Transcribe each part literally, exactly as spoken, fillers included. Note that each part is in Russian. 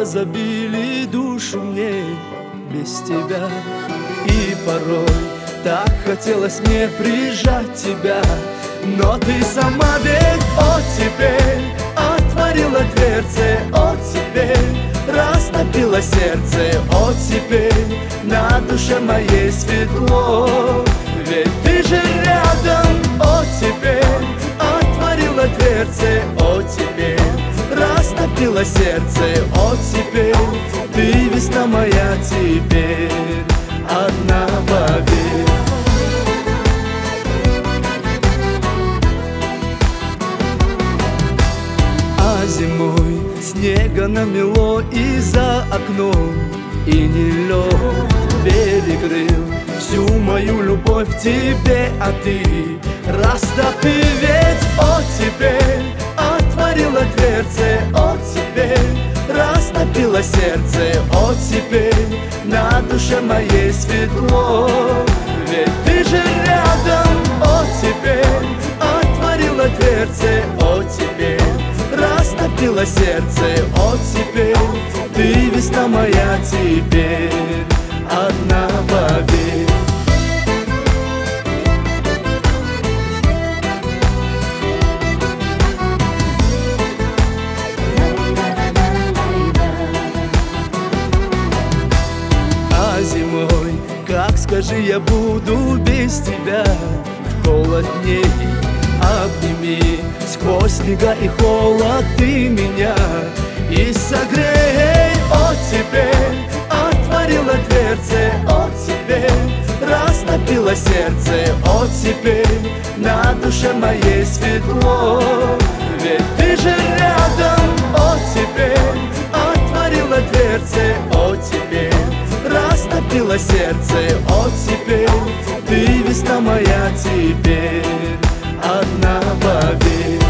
забили душу мне без тебя. И порой так хотелось мне прижать тебя, но ты сама ведь, о, теперь отворила дверцы, о, теперь растопила сердце, о, теперь на душе моей светло. Ведь ты же рядом, о, теперь отворила дверцы, о, теперь растопила сердце, о, теперь ты весна моя, теперь одна, поверь. А зимой снега намело и за окном, и не лед перекрыл всю мою любовь к тебе, а ты растопи ведь, о, теперь отворила дверцы, о, теперь растопила сердце, о, теперь на душе моей светло. Ведь ты же рядом, о, теперь отворила дверцы, о, теперь растопила сердце, о, теперь ты весна моя, теперь одна, поверь. А зимой, как скажи, я буду без тебя холодней. Обними сквозь снега и холод ты меня и согрей, о, теперь отворила дверцы, о, теперь растопила сердце, о, теперь на душе моей светло. Ведь ты же рядом, о, теперь отворила дверцы, о, теперь растопила сердце, о, теперь ты весна моя, теперь одна, поверь.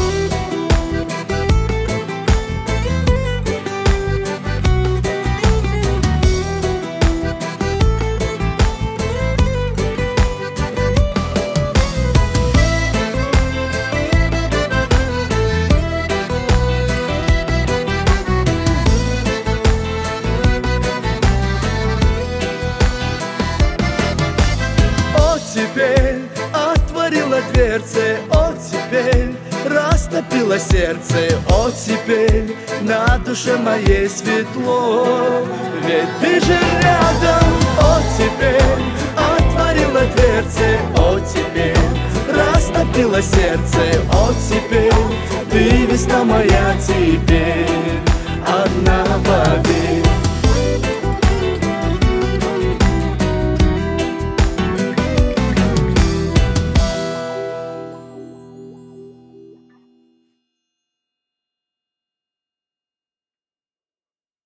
Теперь отворила дверцы, о, теперь растопила сердце, о, теперь на душе моей светло. Ведь ты же рядом, о, теперь отворила дверцы, о, теперь растопила сердце, о, теперь